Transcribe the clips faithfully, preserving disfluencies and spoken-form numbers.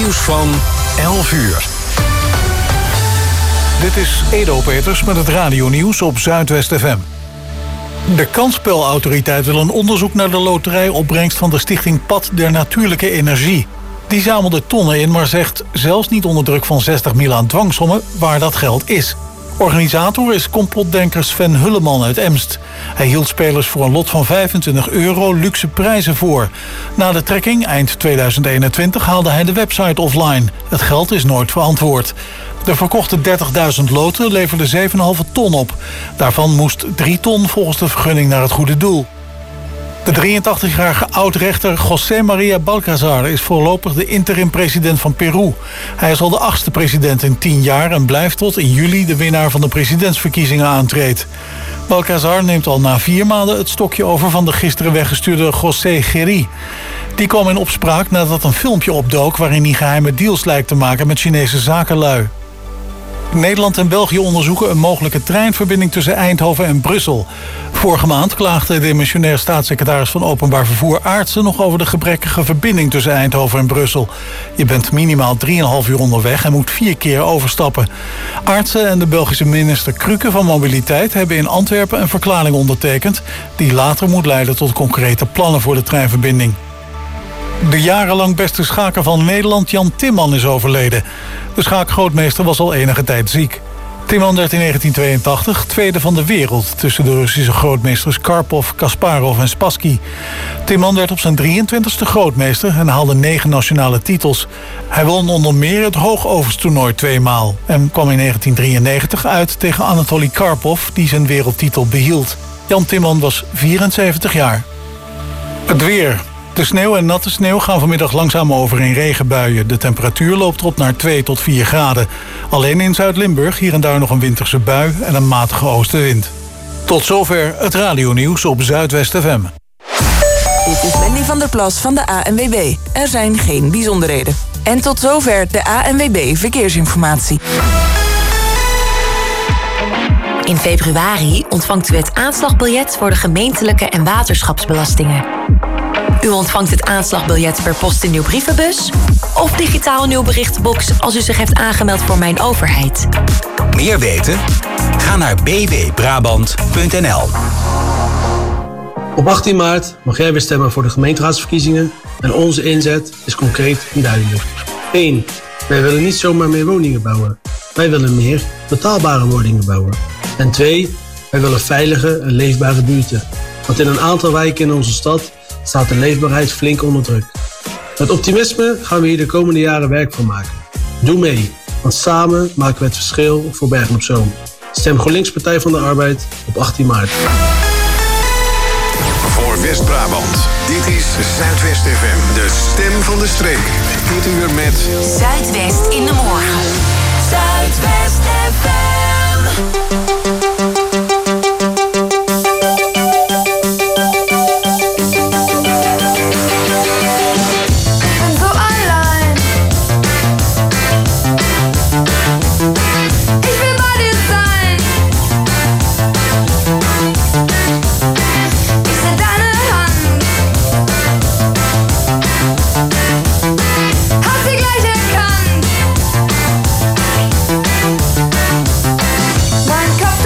Nieuws van elf uur. Dit is Edo Peters met het radionieuws op Zuidwest F M. De Kansspelautoriteit wil een onderzoek naar de loterijopbrengst van de stichting Pad der Natuurlijke Energie. Die zamelde tonnen in, maar zegt zelfs niet onder druk van zestig mil aan dwangsommen waar dat geld is. Organisator is complotdenker Sven Hulleman uit Emst. Hij hield spelers voor een lot van vijfentwintig euro luxe prijzen voor. Na de trekking eind tweeduizend eenentwintig haalde hij de website offline. Het geld is nooit verantwoord. De verkochte dertigduizend loten leverden zeven komma vijf ton op. Daarvan moest drie ton volgens de vergunning naar het goede doel. De drieëntachtigjarige oud-rechter José María Balcázar is voorlopig de interim-president van Peru. Hij is al de achtste president in tien jaar en blijft tot in juli de winnaar van de presidentsverkiezingen aantreedt. Balcázar neemt al na vier maanden het stokje over van de gisteren weggestuurde José Geri. Die kwam in opspraak nadat een filmpje opdook waarin hij geheime deals lijkt te maken met Chinese zakenlui. Nederland en België onderzoeken een mogelijke treinverbinding tussen Eindhoven en Brussel. Vorige maand klaagde de demissionair staatssecretaris van Openbaar Vervoer Aartsen nog over de gebrekkige verbinding tussen Eindhoven en Brussel. Je bent minimaal drieënhalf uur onderweg en moet vier keer overstappen. Aartsen en de Belgische minister Krukke van Mobiliteit hebben in Antwerpen een verklaring ondertekend die later moet leiden tot concrete plannen voor de treinverbinding. De jarenlang beste schaker van Nederland, Jan Timman, is overleden. De schaakgrootmeester was al enige tijd ziek. Timman werd in negentien tweeëntachtig tweede van de wereld tussen de Russische grootmeesters Karpov, Kasparov en Spassky. Timman werd op zijn drieëntwintigste grootmeester en haalde negen nationale titels. Hij won onder meer het hoogoverstoernooi tweemaal en kwam in negentien drieënnegentig uit tegen Anatoly Karpov, die zijn wereldtitel behield. Jan Timman was vierenzeventig jaar. Het weer. De sneeuw en natte sneeuw gaan vanmiddag langzaam over in regenbuien. De temperatuur loopt op naar twee tot vier graden. Alleen in Zuid-Limburg hier en daar nog een winterse bui en een matige oostenwind. Tot zover het radionieuws op Zuidwest F M. Dit is Wendy van der Plas van de A N W B. Er zijn geen bijzonderheden. En tot zover de A N W B Verkeersinformatie. In februari ontvangt u het aanslagbiljet voor de gemeentelijke en waterschapsbelastingen. U ontvangt het aanslagbiljet per post in uw brievenbus of digitaal in uw berichtenbox als u zich heeft aangemeld voor Mijn Overheid. Meer weten? Ga naar b w brabant punt n l. Op achttien maart mag jij weer stemmen voor de gemeenteraadsverkiezingen en onze inzet is concreet en duidelijk. één. Wij willen niet zomaar meer woningen bouwen. Wij willen meer betaalbare woningen bouwen. En twee. Wij willen veilige en leefbare buurten. Want in een aantal wijken in onze stad staat de leefbaarheid flink onder druk. Met optimisme gaan we hier de komende jaren werk van maken. Doe mee, want samen maken we het verschil voor Bergen op Zoom. Stem GroenLinks Partij van de Arbeid op achttien maart. Voor West-Brabant, dit is Zuidwest F M, de stem van de streek. Dit uur met Zuidwest in de morgen. Zuidwest F M. Mein Kopf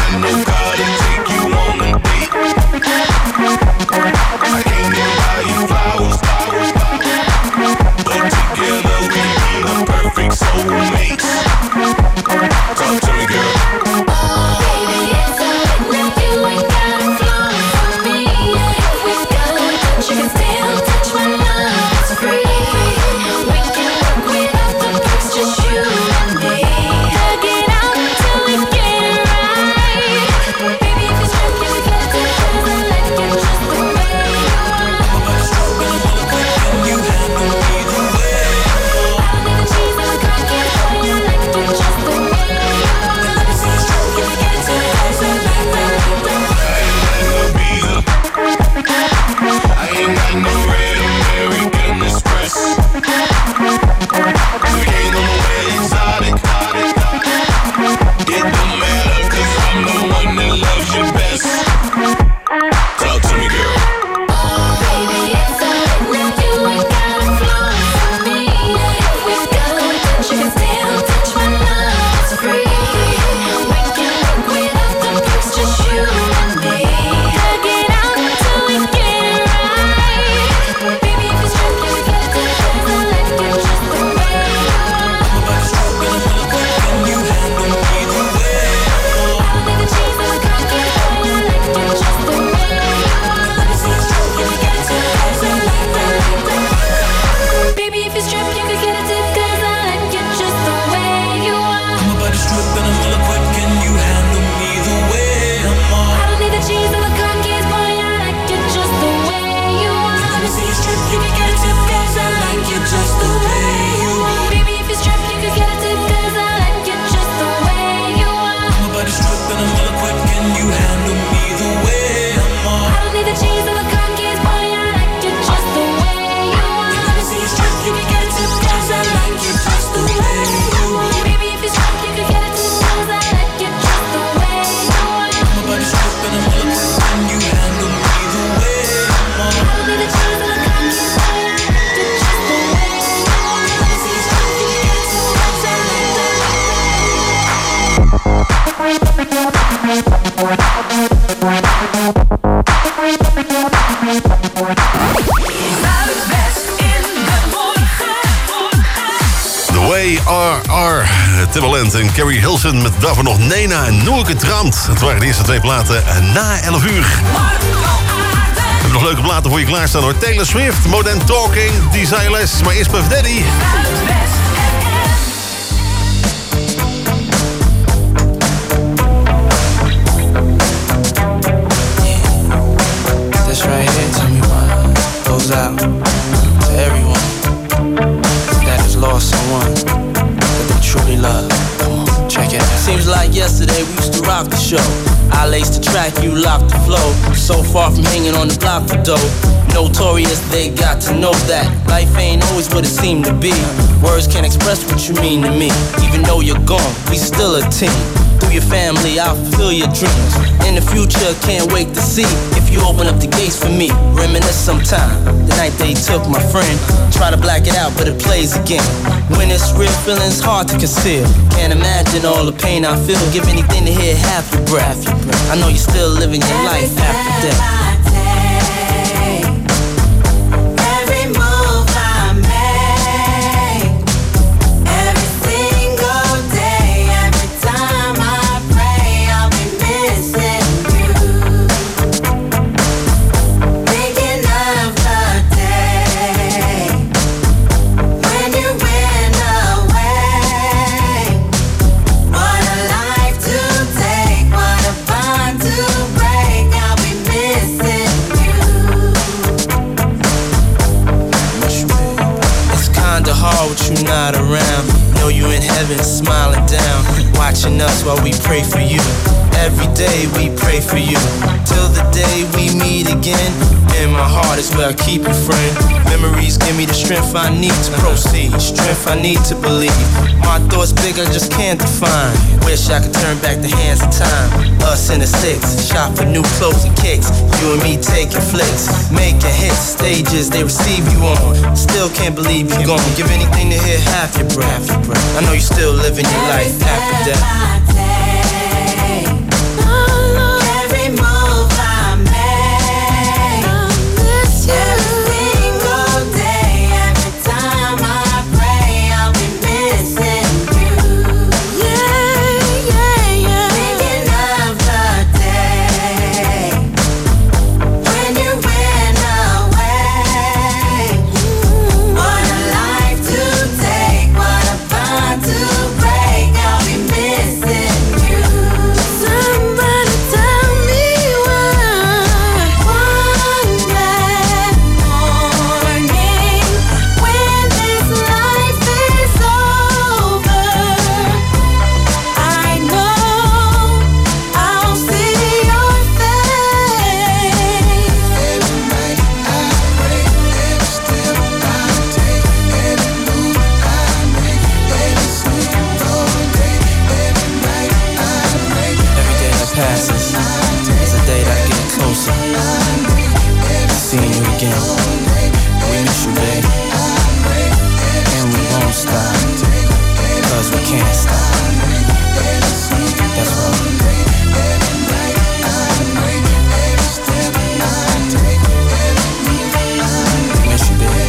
got no car to take you on a date. I can't even buy you flowers, flowers, flowers. But together we be the perfect soulmates. Talk to me, girl. Oh, baby, it's alright now. You ain't gotta flow for me. If we go, but you can still touch my love. It's free. We can work without the perks, just you and me. Hug it out till we get it right. Baby, if it's true, can we get it together? I like you just the way you are. I'm about to stroke and I'm gonna quick and you handle me the way. I don't need the cheese and the cocky, boy, I like you just the way you are. Let me see you stroke, Can we get it together? I ain't got no red American Express. We ain't on the way exotic. It don't matter, cause I'm the one that loves you best. Talk to me, girl. Oh, baby, it's alright now. You ain't gotta flow for me. If we go, but you can still touch my love. It's free. We can work without the perks, just you and me. Hug it out till we get it right. Baby, if it's true, can we get it together? I like you just the way you are. I'm about to stroke and I'm gonna quick and you handle me the way. I don't need the cheese and the cocky, boy, I like you just the way you are. Let me see you stroke, Can we get it together? Baby, if it's true, you could get it together. I like you just the way you are. I'm about to strip and I'm gonna quick and you handle me the way I'm on. I don't need the cheese and the cookies, boy, I like you just the way you are. Let me see you strip, you can get it together. I like you just the way you are. Baby, if it's true, you could get it together. I like you just the way you are. I'm about to strip and I'm gonna quick and you handle me the way I'm on. I don't need the cheese and the cookies, boy, I like you just the way you are. Let me see you strip, you can get it together. I like you just the way you are. Baby, if it's true, you could get it together. I like you just the way you are. I'm about to strip and I'm gonna quick and you handle me the way I'm on. I don't need the cheese and the cookies, boy, I like you just the way you are. Let me see you strip, you can get it together. I like The Way R R. Timbaland en Carrie Hilson met daarvoor nog Nena en Noorke Trant. Het waren de eerste twee platen na elf uur. We hebben nog leuke platen voor je klaarstaan hoor. Taylor Swift, Modern Talking, Desireless, maar eerst Puff Daddy. This right here, tell me why, goes out to everyone that has lost someone that they truly love. Come on, check it out. Seems like yesterday we used to rock the show. I laced the track, you locked the flow. So far from hanging on the block for dough. Notorious, they got to know that life ain't always what it seemed to be. Words can't express what you mean to me. Even though you're gone, we still a team. Through your family, I'll fulfill your dreams. In the future, can't wait to see if you open up the gates for me. Reminisce sometime, the night they took my friend. Try to black it out, but it plays again. When it's real, feeling's hard to conceal. Can't imagine all the pain I feel. Give anything to hear half your breath. I know you're still living your life after death. You not around, know you in heaven smiling down, watching us while we pray for you. Every day we pray for you, till the day we meet again. In my heart is where I keep you, friend. Memories give me the strength I need to proceed, strength I need to believe. My thoughts big, I just can't define. Wish I could turn back the hands of time. Us in the six, shop for new clothes and kicks. You and me taking flicks, making hits, stages they receive you on. Still can't believe you're gone. Give anything to hear half your breath. I know you're still living your life after death. passes is a day that get closer. Seeing you again. We miss you, babe. And we won't stop. Cause we can't stop. That's right. Miss you, babe.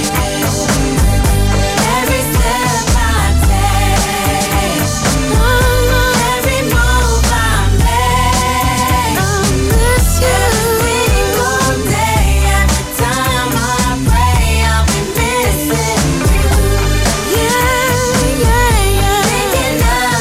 Every step I take, every move I make, I miss you. Every single day, every time I pray, I'll be missing you. Yeah, yeah, yeah. Thinking of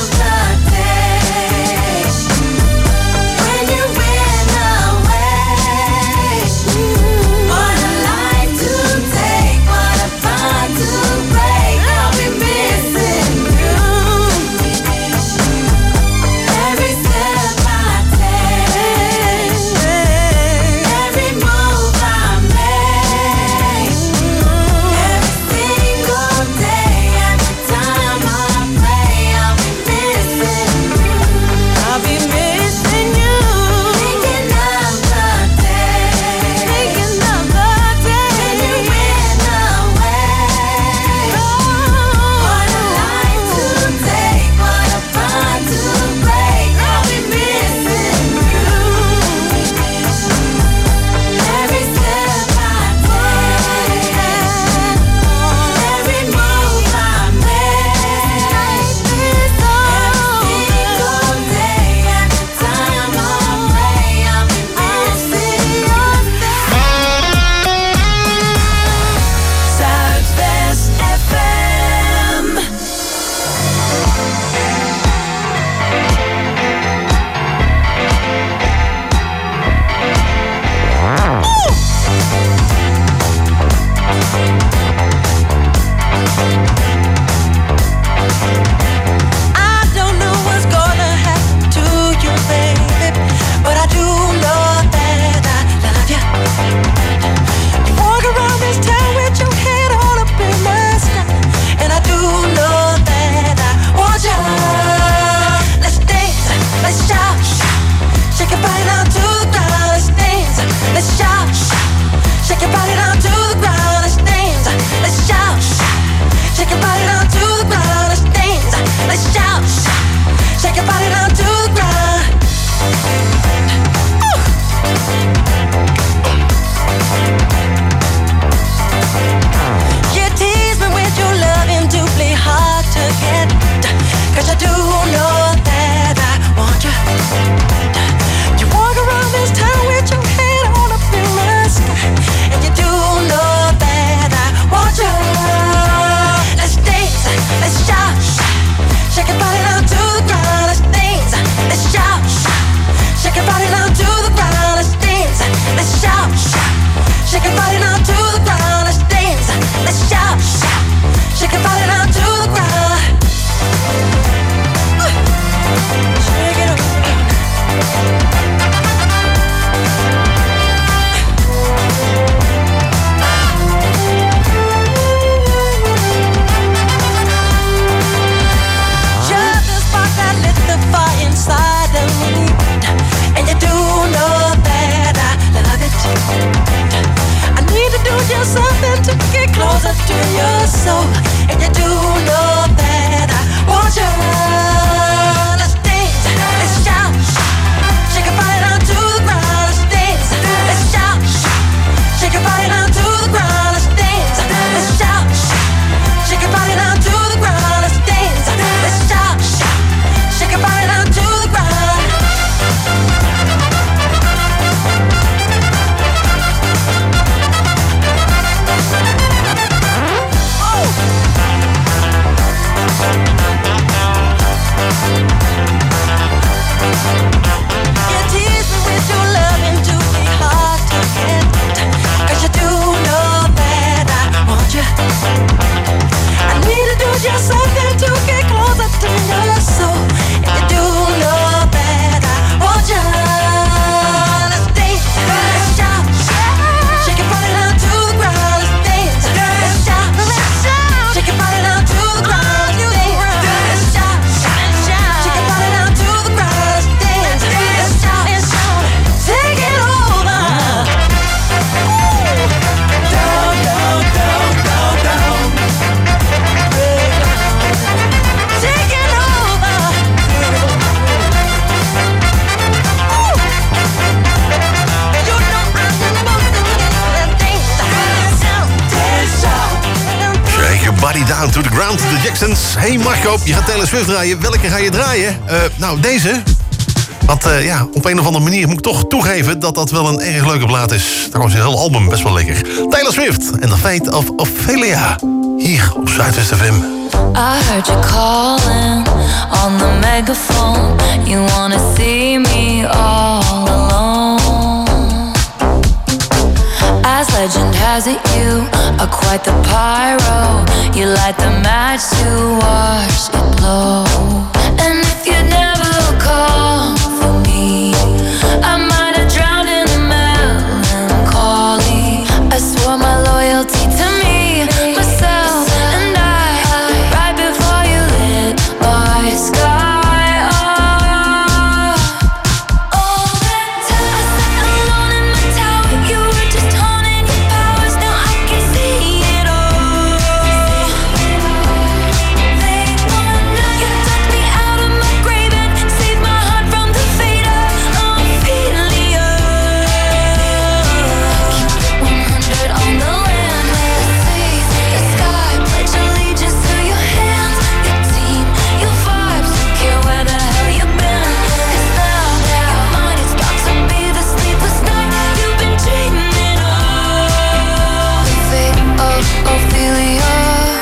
Down to the Ground, de Jacksons. Hey Marco, je gaat Taylor Swift draaien. Welke ga je draaien? Uh, nou, deze. Want uh, ja, op een of andere manier moet ik toch toegeven dat dat wel een erg leuke plaat is. Trouwens, een heel album, best wel lekker. Taylor Swift en The Fate of Ophelia. Hier op Zuidwest F M. I heard you calling on the megaphone. You wanna see me all alone. As legend has it, you are quite the pyro. You light the match to watch it blow. And if you never call for me, I might have drowned in the melancholy. I swore my loyalty to me, myself, and I. Right before you lit my sky up. All that time I sat alone in my tower. You were just honing your powers. Now I can see it all. Late one night, you took me out of my grave and saved my heart from the fate of Ophelia. Keep it one hundred on the land, the sea, the sky. Pledge allegiance to your hands, your team, your vibes. Don't care where the hell you've been. 'Cause now, now mine is about to be the sleepless night you've been dreaming of. The fate of Ophelia,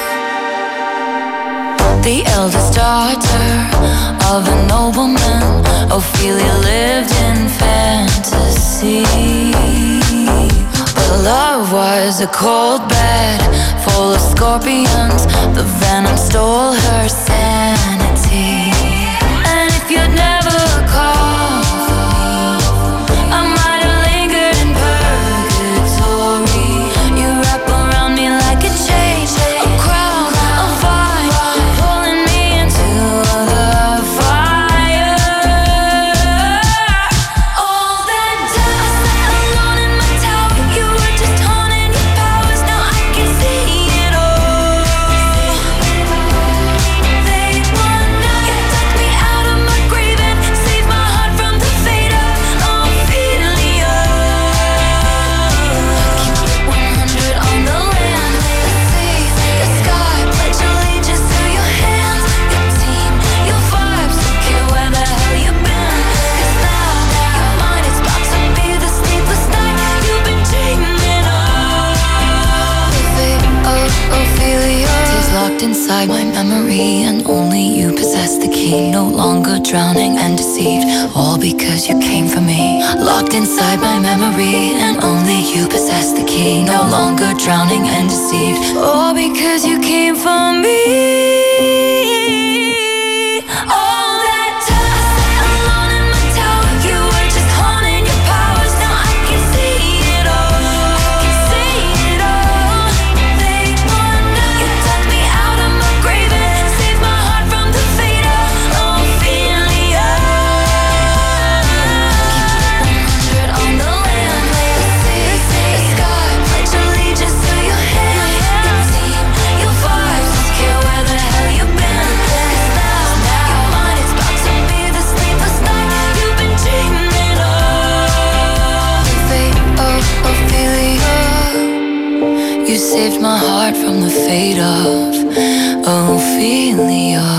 the eldest daughter of a nobleman. Ophelia lived in fantasy, but love was a cold bed full of scorpions. The venom stole her sanity. And if you'd never call for me, I might have lingered in purgatory. You wrap around me like a chain, a crown, a vine, pulling me into the fire. All that time I sat alone in my tower. You were just honing your powers. Now I can see it all. Late one night, you took me out of my grave and saved my heart from the fate of Ophelia. Keep it one hundred on the land, the sea, the sky. Pledge allegiance to your hands, your team, your vibes. Don't care where the hell you've been. 'Cause now, now mine is about to be the sleepless night you've been dreaming of. The fate of Ophelia is locked inside my memory, and only you possess the key. No longer drowning and deceived, all because you came for me. Locked inside my memory, and only you possess the key. No longer drowning and deceived, all because you came for me. All that time I sat alone in my tower. You were just honing your powers. Now I can see it all. I can see it all. Late one night, you took me out of my grave and saved my heart from the fate of Ophelia. Keep it one hundred on the land, the sea, the sky. Pledge allegiance to your hands, your team, your vibes. Don't care where the hell you've been. 'Cause now, now mine is about to be the sleepless night you've been dreaming of. The fate of Ophelia. You saved my heart from the fate of Ophelia.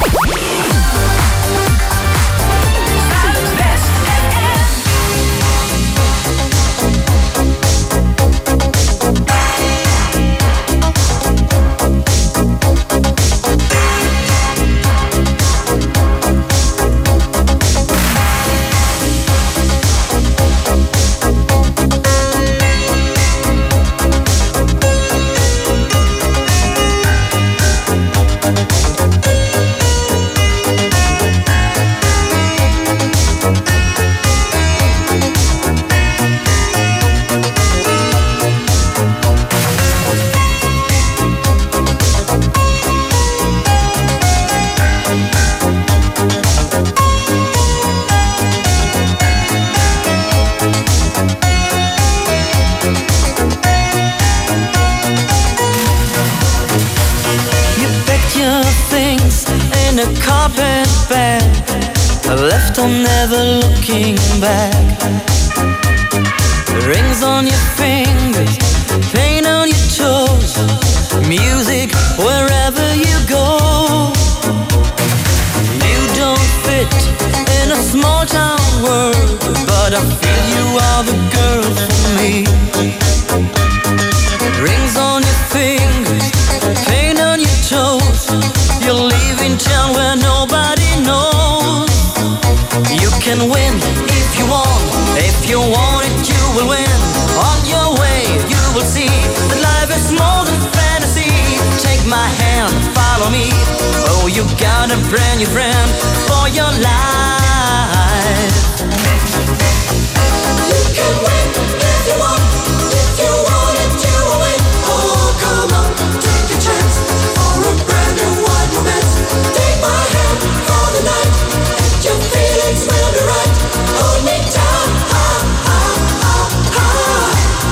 carpet bag, left on never looking back. Rings on your fingers, paint on your toes, music wherever you go. You don't fit in a small town world, but I feel you are the girl for me. Rings on your fingers, paint on your toes. You're leaving town where nobody knows. You can win if you want, if you want it you will win. On your way you will see that life is more than fantasy. Take my hand, follow me. Oh, you got a brand new friend for your life. You can win if you want, if you want it you will win. Oh, come on, take a chance for a brand new wild romance. Take my hand for the night, and your feelings will be right. Hold me down, ah, ah, ah, ah.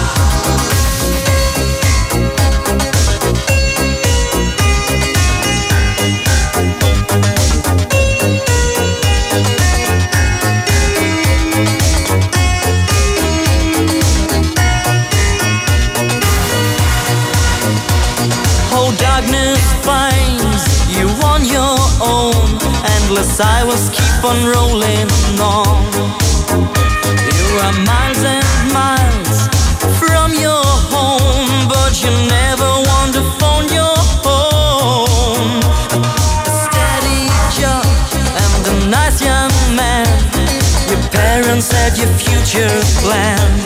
Oh, darkness finds you on your own. Endless highways keep on rolling on. You are miles and miles from your home, but you never want to phone your home. A steady job and a nice young man. Your parents had your future planned.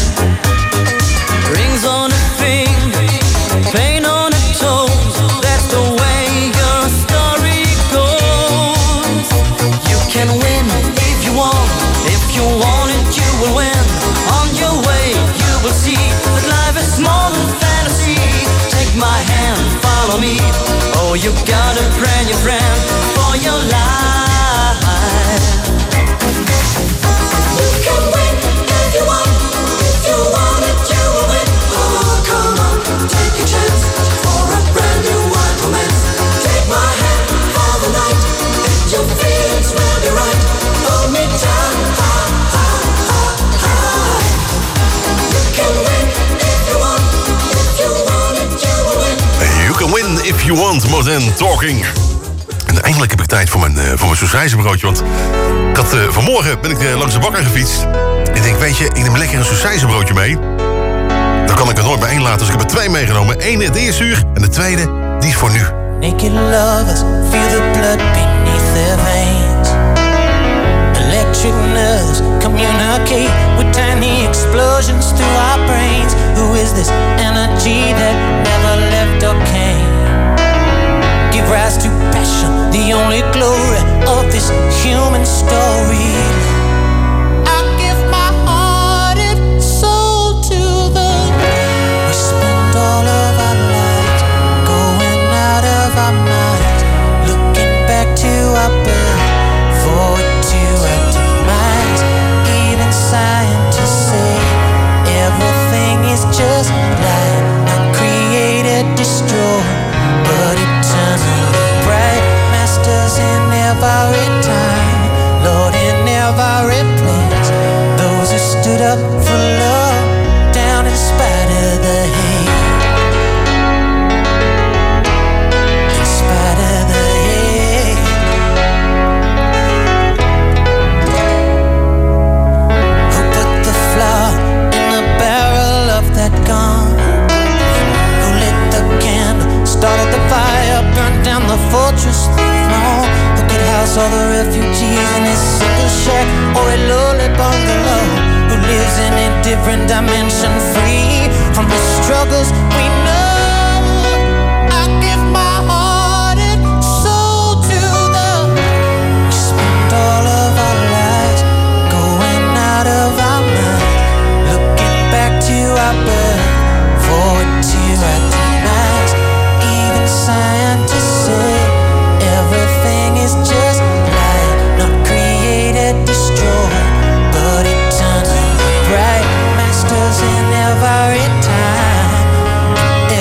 Rings on a finger, paint on a toes. That's the way your story goes. You can win if you want, if you want it you will win. On your way you will see that life is more than fantasy. Take my hand, follow me. Oh, you got a brand new friend for your life. You can win if you want, if you want it you will win. Oh, come on, take a chance for a brand new wild romance. Take my hand for the night, and your feelings will be right. Hold me down, ah, ah, ah, ah. You can win if you want, if you want it you will win. You can win if you want, more than talking. En eindelijk heb ik tijd voor mijn, uh, voor mijn sausijzenbroodje. Want ik had, uh, vanmorgen ben ik uh, langs de bakker gefietst. En ik denk, weet je, ik neem lekker een sausijzenbroodje mee. Dan kan ik er nooit bij één laten, dus ik heb er twee meegenomen. Eén, de eerste uur, en de tweede, die is voor nu. Naked lovers feel the blood beneath their veins. Electric nerves communicate with tiny explosions through our brains. Who is this energy that never left or came? Give rise to passion, the only glory of this human story. I give my heart and soul to the. We spend all of our lives going out of our minds, looking back to our birth, forward to our demise. Even scientists say everything is just light, not created, destroyed, but eternally bright. Masters in every time, Lord in every place. Those who stood up for love, down in spite of the hate. In spite of the hate. Who put the flour in the barrel of that gun? Who lit the candle, started the fire, burned down the fortress throne? Who could house all the refugees in his single shack or a lowly bungalow? Who lives in a different dimension, free from the struggles we know? I give my heart and soul to the. We spend all of our lives going out of our minds, looking back to our birth, forward to our demise. Even scientists say everything is just light, not created, destroyed, but eternally bright. Masters in every time,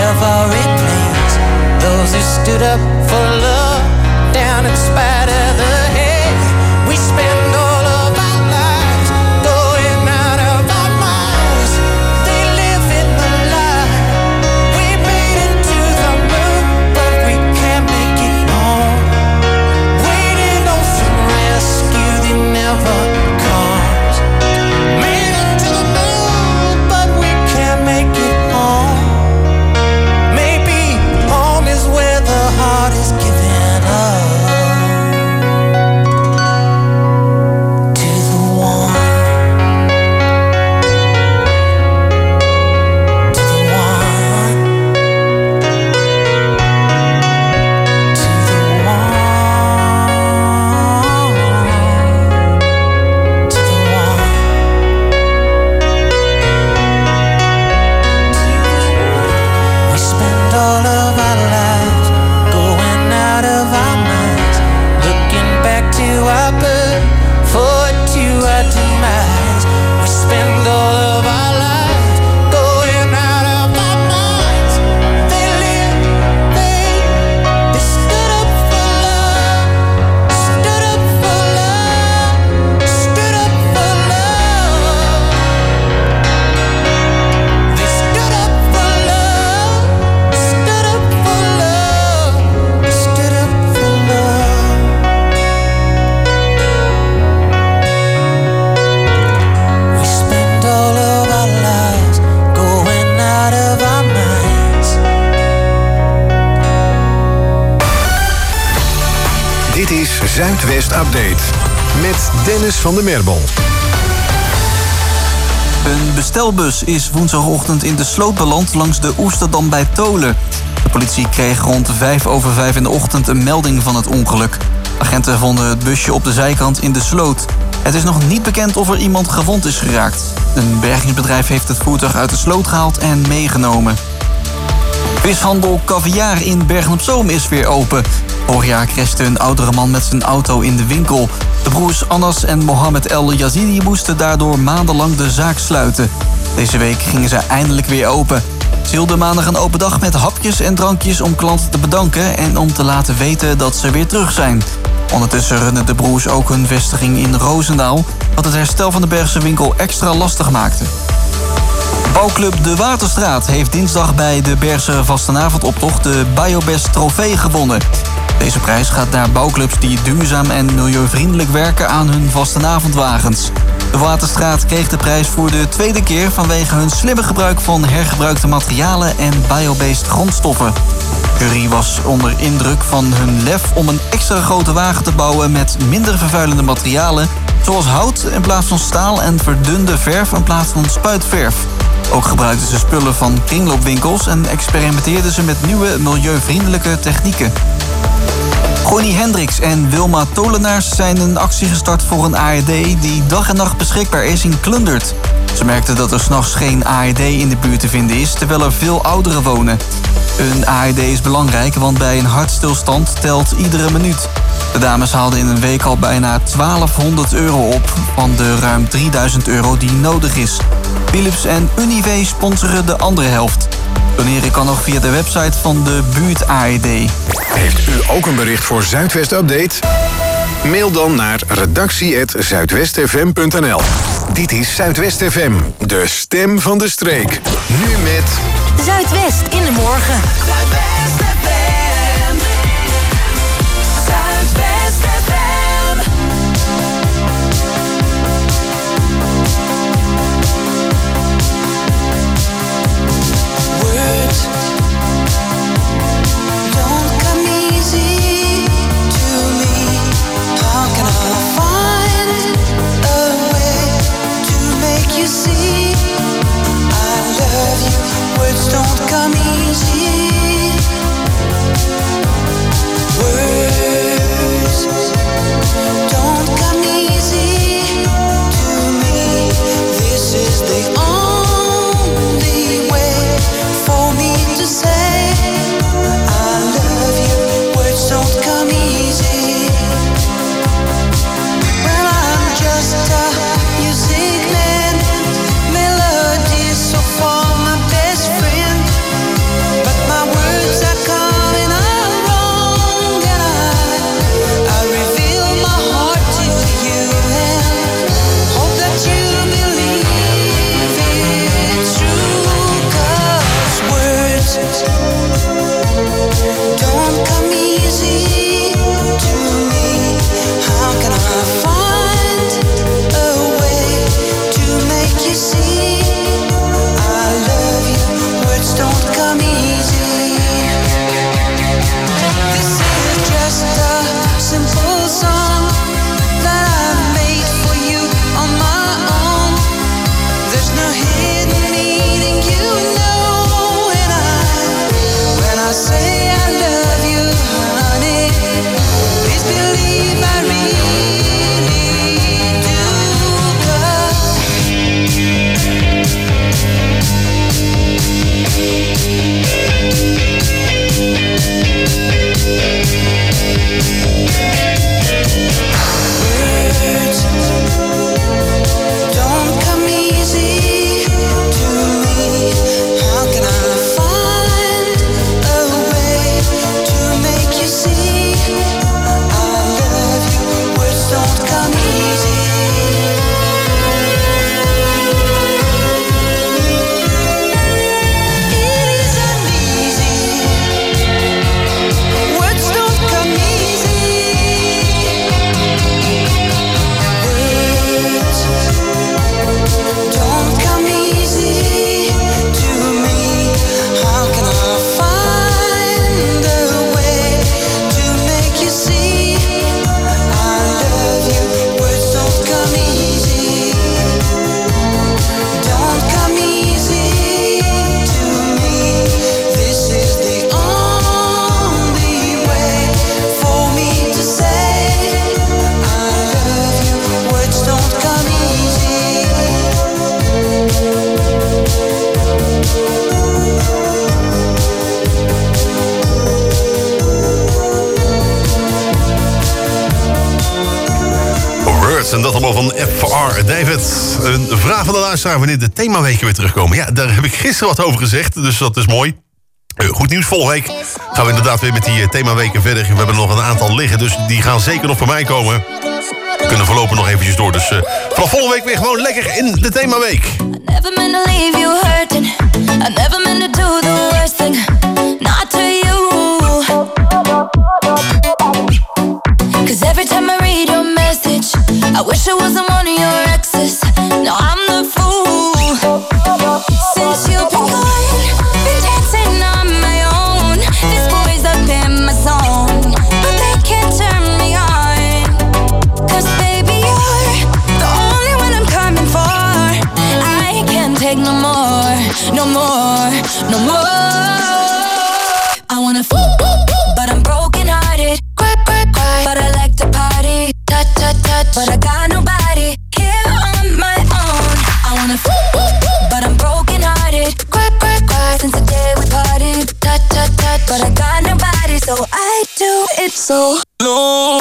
Zuidwest Update. Met Dennis van der Merbel. Een bestelbus is woensdagochtend in de sloot beland langs de Oesterdam bij Tolen. De politie kreeg rond vijf over vijf in de ochtend een melding van het ongeluk. Agenten vonden het busje op de zijkant in de sloot. Het is nog niet bekend of er iemand gewond is geraakt. Een bergingsbedrijf heeft het voertuig uit de sloot gehaald en meegenomen. Vishandel Caviar in Bergen-op-Zoom is weer open. Vorig jaar crashte een oudere man met zijn auto in de winkel. De broers Anas en Mohammed El Yazidi moesten daardoor maandenlang de zaak sluiten. Deze week gingen ze eindelijk weer open. Ze hielden maandag een open dag met hapjes en drankjes om klanten te bedanken en om te laten weten dat ze weer terug zijn. Ondertussen runnen de broers ook hun vestiging in Roosendaal, wat het herstel van de Bergse winkel extra lastig maakte. Bouwclub De Waterstraat heeft dinsdag bij de Bergse Vastenavondoptocht de Biobest trofee gewonnen. Deze prijs gaat naar bouwclubs die duurzaam en milieuvriendelijk werken aan hun vastenavondwagens. De Waterstraat kreeg de prijs voor de tweede keer vanwege hun slimme gebruik van hergebruikte materialen en biobased grondstoffen. De jury was onder indruk van hun lef om een extra grote wagen te bouwen met minder vervuilende materialen, zoals hout in plaats van staal en verdunde verf in plaats van spuitverf. Ook gebruikten ze spullen van kringloopwinkels en experimenteerden ze met nieuwe milieuvriendelijke technieken. Connie Hendricks en Wilma Tolenaars zijn een actie gestart voor een A R D die dag en nacht beschikbaar is in Klundert. Ze merkten dat er 's nachts geen A R D in de buurt te vinden is, terwijl er veel ouderen wonen. Een A R D is belangrijk, want bij een hartstilstand telt iedere minuut. De dames haalden in een week al bijna twaalfhonderd euro op van de ruim drieduizend euro die nodig is. Philips en Unive sponsoren de andere helft. Doneren kan nog via de website van de buurt A R D. Heeft u ook een bericht voor Zuidwest Update? Mail dan naar redactie apenstaartje zuidwestfm punt n l. Dit is Zuidwest F M, de stem van de streek. Nu met Zuidwest in de morgen. Zuidwest F M. Zuidwest F M. Words don't come easy to me. How can I find a way to make you see I love you? Words don't come easy. En dat allemaal van F R David. Een vraag van de luisteraar wanneer de themaweken weer terugkomen. Ja, daar heb ik gisteren wat over gezegd, dus dat is mooi. Uh, goed nieuws, volgende week gaan we inderdaad weer met die uh, themaweken verder. We hebben nog een aantal liggen, dus die gaan zeker nog voorbij komen. We kunnen voorlopig nog eventjes door. Dus uh, vanaf volgende week weer gewoon lekker in de themaweek. Never meant to leave you hurting. I never meant to do the worst thing. Not to you. Cause every time I read your message, I wish I wasn't one of your exes. No, I'm the fool. Since you've been gone, been dancing on my own. This boy's up in my zone, but they can't turn me on. Cause baby, you're the only one I'm coming for. I can't take no more, no more, no more. I wanna fool, but I'm broken hearted. Cry, cry, cry, but I like to party. Touch, touch, touch, but I got nobody here on my own. I wanna fool, but I'm broken hearted. Cry, cry, cry, since the day we parted. Touch, touch, touch, but I got nobody, so I do it so low.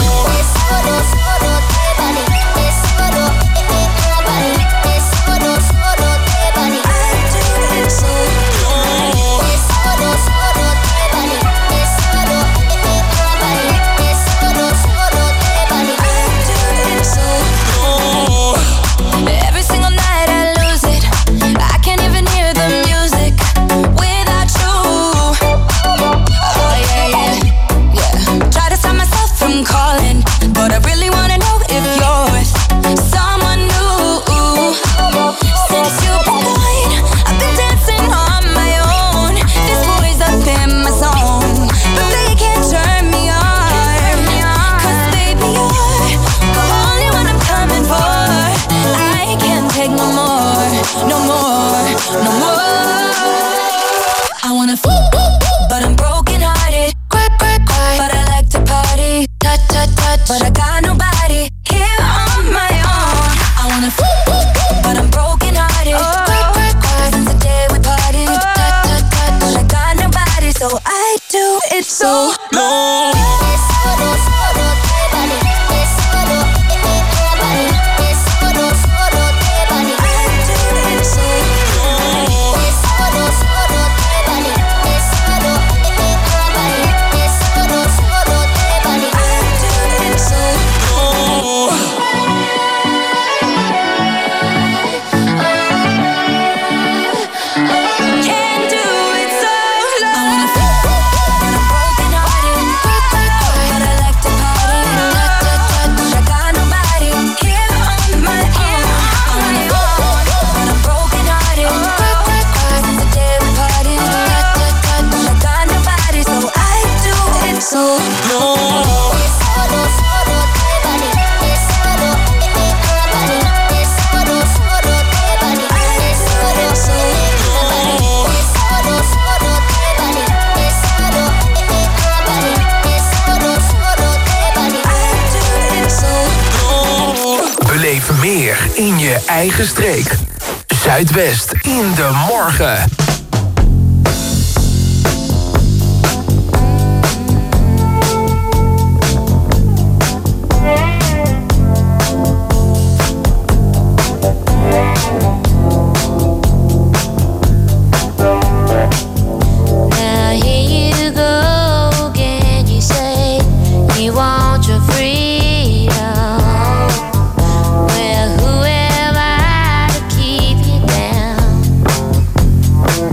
But I got nobody here on my own. I wanna fool, but I'm broken hearted. Cry, cry, cry, since the day we parted. Touch, touch, touch, but I got nobody, so I do it so low. Meer in je eigen streek. Zuidwest in de morgen. Well, whoever I to keep you down.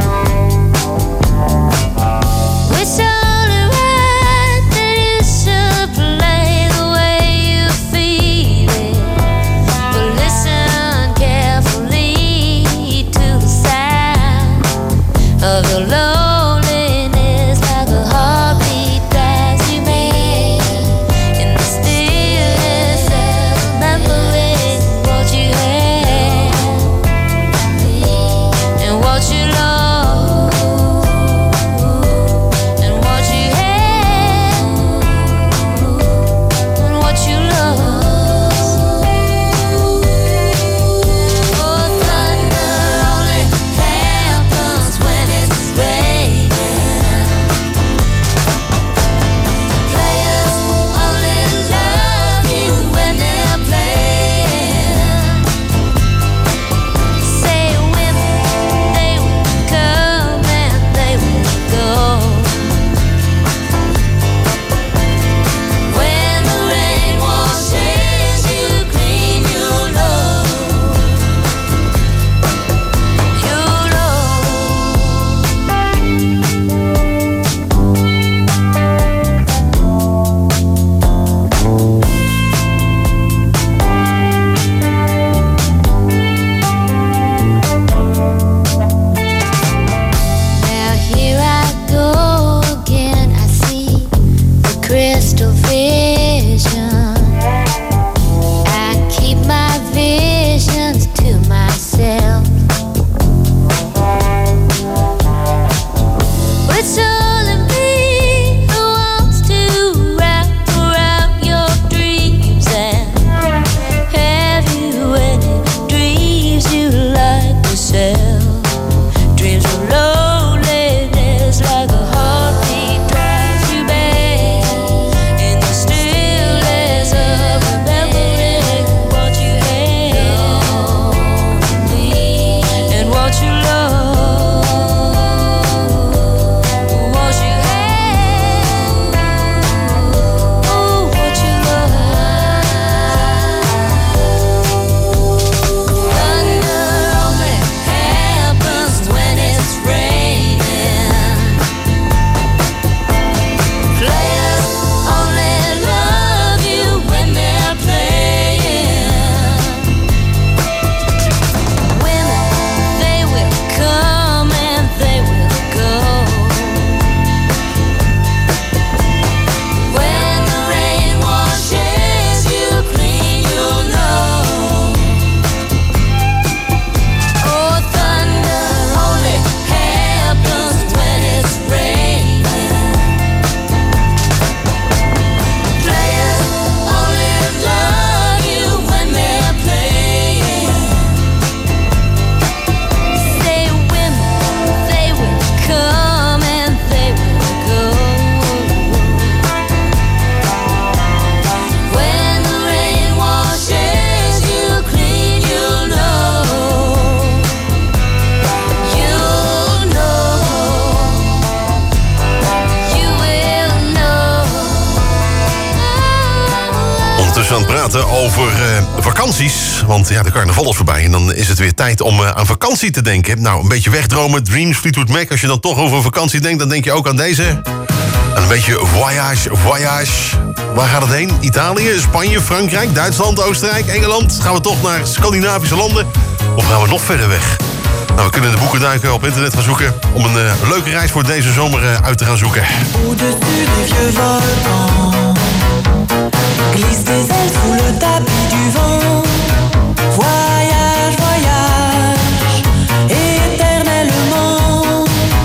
praten over uh, vakanties. Want ja, de carnaval is voorbij en dan is het weer tijd om uh, aan vakantie te denken. Nou, een beetje wegdromen, Dreams, Fleetwood Mac. Als je dan toch over vakantie denkt, dan denk je ook aan deze. En een beetje voyage, voyage. Waar gaat het heen? Italië, Spanje, Frankrijk, Duitsland, Oostenrijk, Engeland? Gaan we toch naar Scandinavische landen? Of gaan we nog verder weg? Nou, we kunnen de boeken duiken op internet gaan zoeken om een uh, leuke reis voor deze zomer uh, uit te gaan zoeken. Au-dessus des vieux volcans, glisse des ailes sous le tapis du vent. Voyage, voyage, éternellement.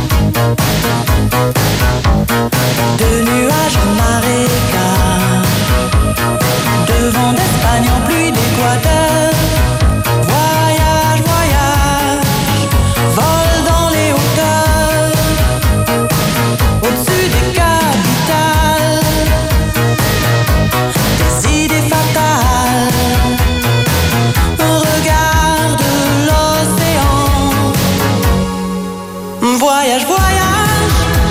De nuages en marécage, de vent d'Espagne en pluie d'Équateur. Voyage, voyage, vol dans les hauteurs, au-dessus des capitales, des idées fatales. Regarde l'océan. Voyage, voyage,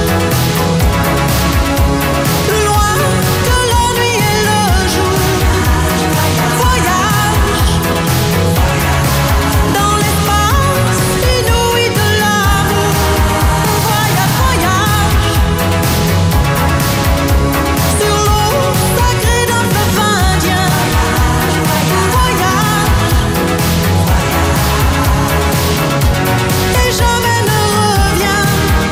plus loin que la nuit et le jour. Voyage dans l'espace inouï de l'amour. Voyage, voyage sur l'eau sacrée d'un fleuve indien. Voyage et jamais ne revient.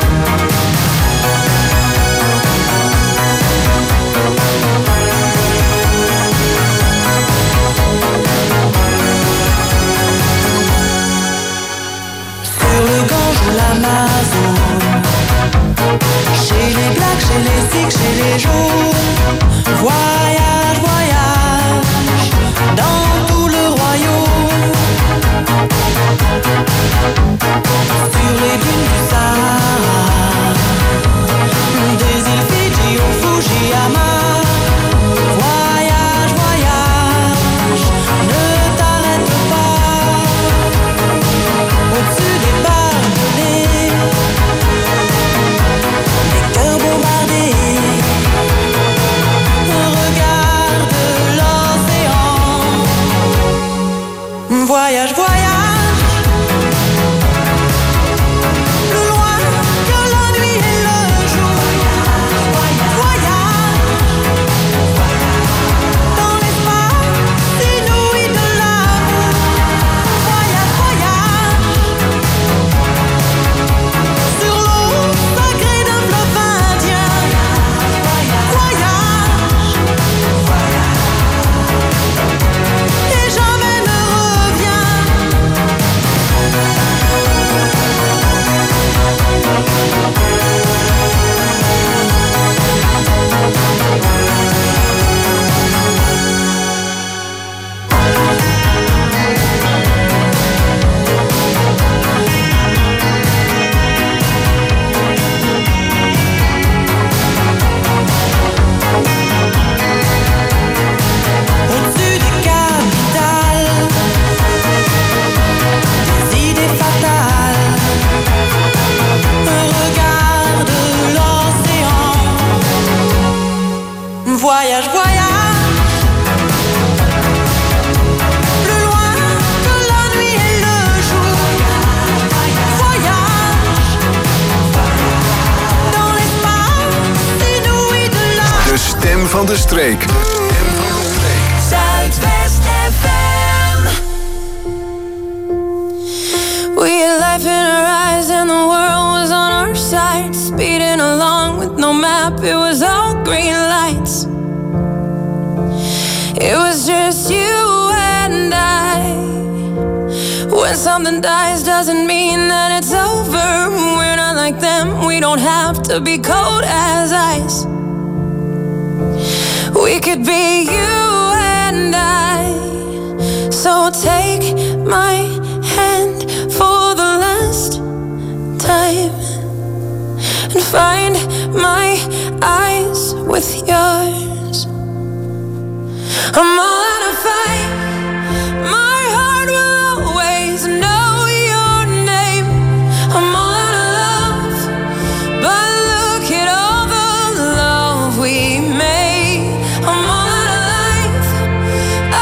Sur le Gange ou l'Amazone, chez les Blacks, chez les Sikhs, chez les Jaunes. Voyage, voyage, dans tout le royaume. Sur les dunes du Sahara, des îles Fidji au Fujiyama. Voyage, voyage, ne t'arrête pas. Au-dessus des barbelés, des cœurs bombardés. Regarde l'océan. Voyage, voyage, plus loin que la nuit et le jour. Voyage dans l'espace inouï de l'amour. Voyage, voyage sur l'eau sacrée d'un fleuve indien. Voyage et jamais ne revient. Au-dessus des capitales, des idées fatales. Regarde l'océan. Voyage, voyage, plus loin que la nuit et le jour. Voyage dans l'espace inouï de l'amour. De stem van de streek. Zuidwest F M. We had life in our eyes and the world was on our side. Speeding along with no map, it was all green lights. It was just you and I. When something dies doesn't mean that it's over. We're not like them, we don't have to be cold as ice. We could be you and I. So take my hand for the last time and find my eyes with yours. I'm all out of fight. My heart will always know your name. I'm all out of love, but look at all the love we made. I'm all out of life.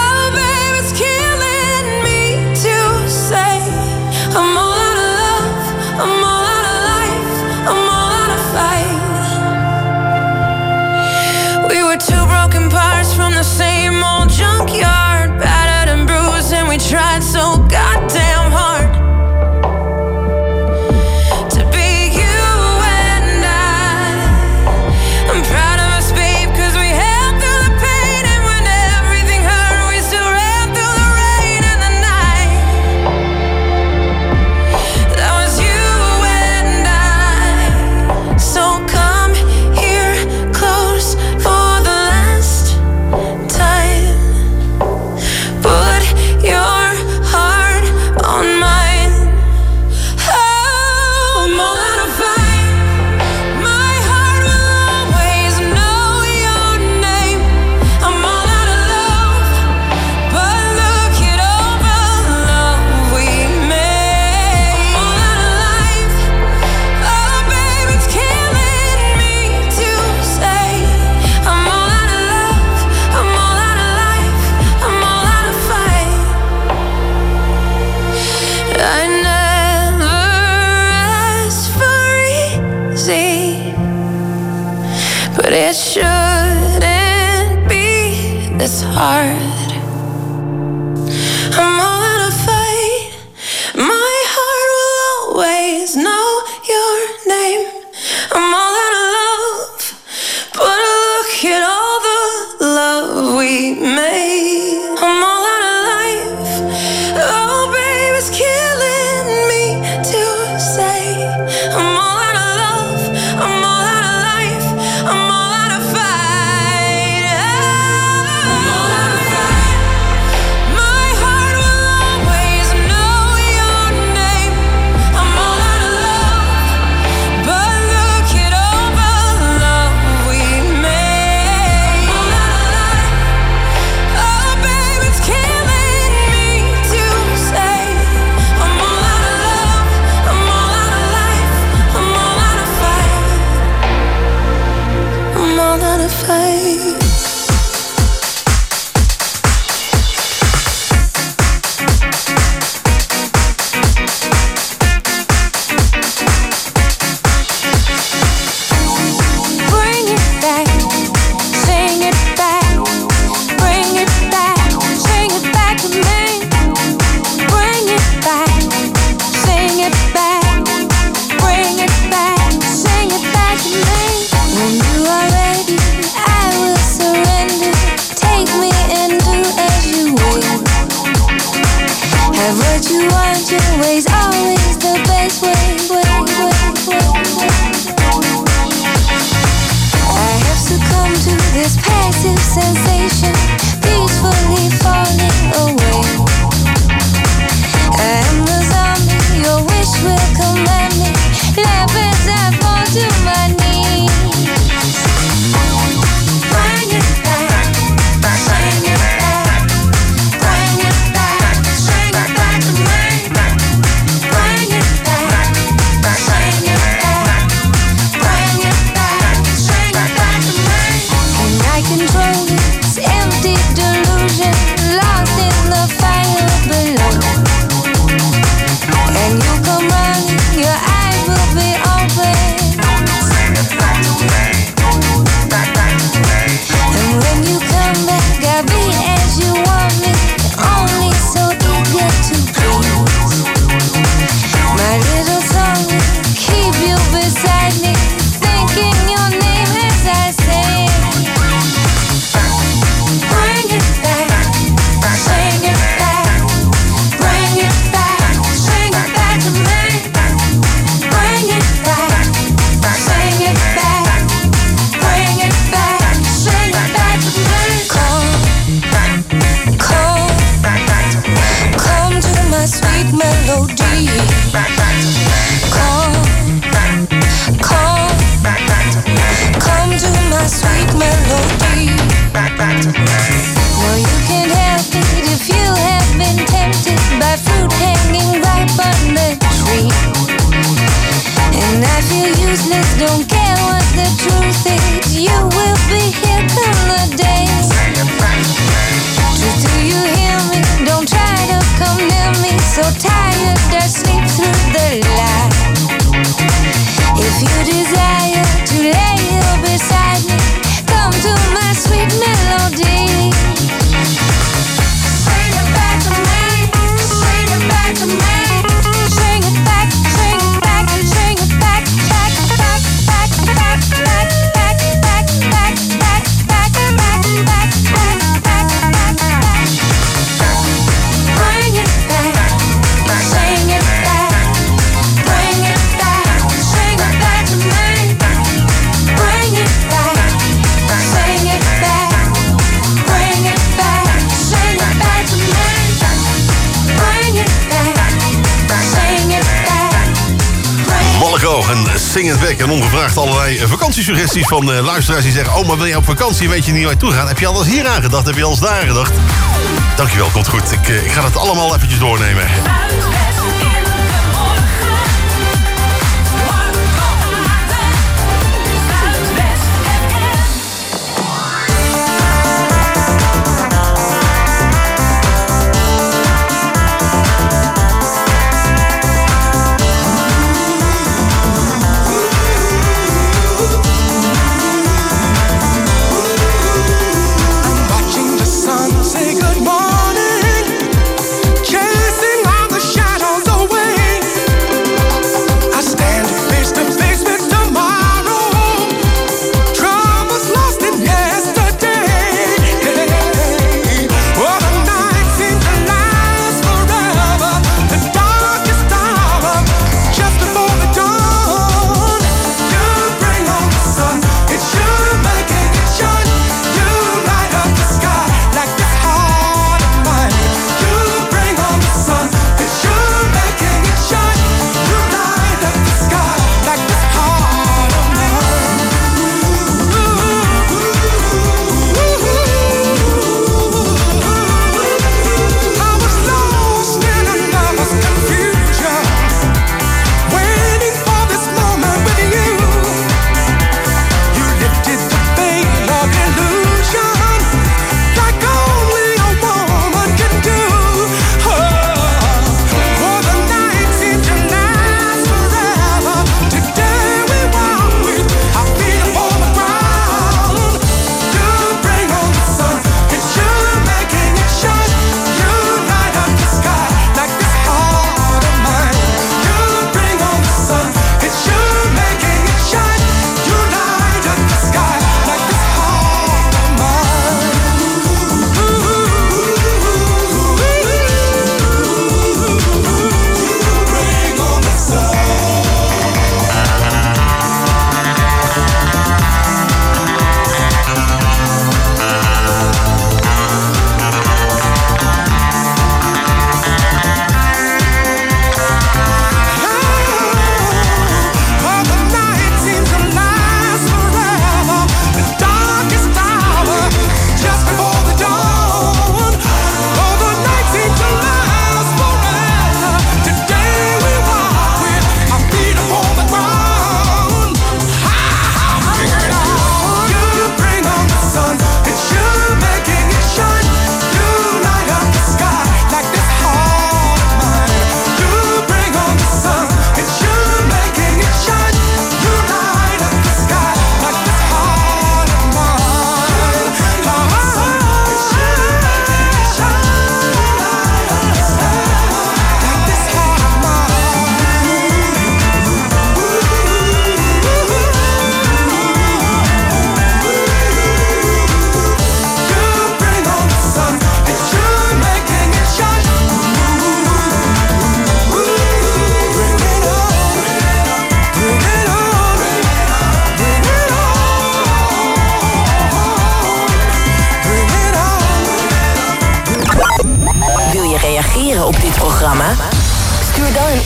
always, always the best way, way, way, way, way. I have succumbed to this passive sensation, peacefully falling away. I am the zombie, your wish will command me. Laugh as I fall to my knees. Bring it back, bring it back, bring it back, bring it back to me. Bring it back, bring it back, bring it back, bring it back to me. Can I control this empty delusion, lost in the fire below? And you come running, your eyes will be open. And when you come back, I'll be as you want me, only so eager to please. My little song will keep you beside me, thinking your name as I sing. Bring it back, bring it back, bring it back, bring it back to me. Bring it back, bring it back, bring it back, bring it back to me. Come, come, come to my sweet melody. Come, come, come to my sweet melody. No, you can't help it if you have been tempted by fruit hanging ripe on the tree. And I feel useless, don't care what the truth is. You will be here come the day. Truth, do you hear me? Don't try to come near me. So tired, I sleep through the light. If you desire to lay here beside me, come to my sweet melody. Bring it back to me, bring it back to me. Bring it back, bring it back, bring it back, back, back, back, back, back, back, back, back, back, back, back, back, back, back, back. Bring it back, bring it back, bring it back, bring it back to me. Bring it back, bring it back, bring it back, bring it back to me. Bring it back, bring it back. Malaco en Sing It Back. En ongevraagd allerlei vakantiesuggesties van uh, luisteraars die zeggen... oh, maar wil je op vakantie, weet je niet waar je toe gaat? Heb je al eens hier aan gedacht? Heb je al eens daar gedacht? Dankjewel, komt goed. Ik, uh, ik ga het allemaal eventjes doornemen. Watching the sun say good morning, chasing all the shadows.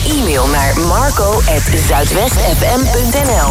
e-mail naar marco at zuidwest f m punt n l.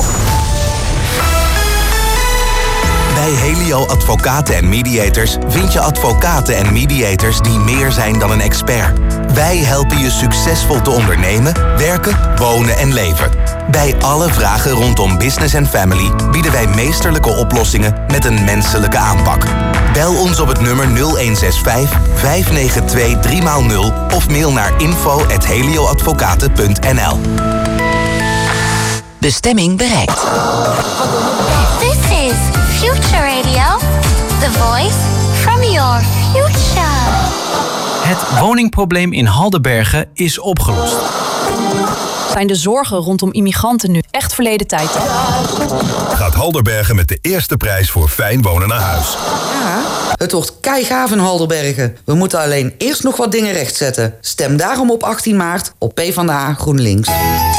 Bij Helio Advocaten en Mediators vind je advocaten en mediators die meer zijn dan een expert. Wij helpen je succesvol te ondernemen, werken, wonen en leven. Bij alle vragen rondom business en family bieden wij meesterlijke oplossingen met een menselijke aanpak. Bel ons op het nummer nul een zes vijf, vijf negen twee, drie nul of mail naar info at helioadvocaten punt n l. Bestemming bereikt. This is Future Radio, the voice from your future. Het woningprobleem in Haldenbergen is opgelost. Zijn de zorgen rondom immigranten nu echt verleden tijd? Hè? Gaat Haldenbergen met de eerste prijs voor fijn wonen naar huis. Ja, het wordt keigaaf in Haldenbergen. We moeten alleen eerst nog wat dingen rechtzetten. Stem daarom op achttien maart op PvdA GroenLinks.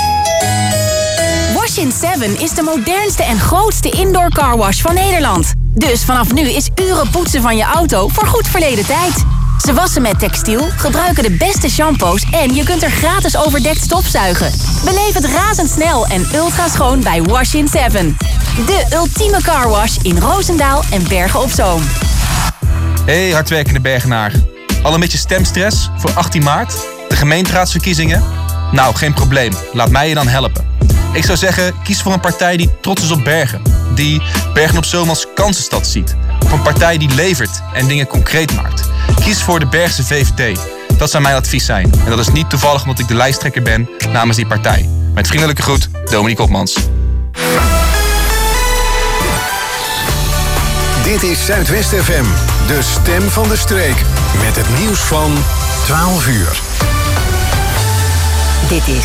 Wash in Seven is de modernste en grootste indoor carwash van Nederland. Dus vanaf nu is uren poetsen van je auto voor goed verleden tijd. Ze wassen met textiel, gebruiken de beste shampoos en je kunt er gratis overdekt stofzuigen. Beleef het razendsnel en ultra schoon bij Wash in Seven. De ultieme carwash in Roosendaal en Bergen op Zoom. Hey hardwerkende Bergenaar. Al een beetje stemstress voor achttien maart? De gemeenteraadsverkiezingen? Nou, geen probleem. Laat mij je dan helpen. Ik zou zeggen, kies voor een partij die trots is op Bergen. Die Bergen op Zoom als kansenstad ziet. Of een partij die levert en dingen concreet maakt. Kies voor de Bergse V V D. Dat zou mijn advies zijn. En dat is niet toevallig omdat ik de lijsttrekker ben namens die partij. Met vriendelijke groet, Dominique Opmans. Dit is Zuidwest F M, de stem van de streek. Met het nieuws van twaalf uur. Dit is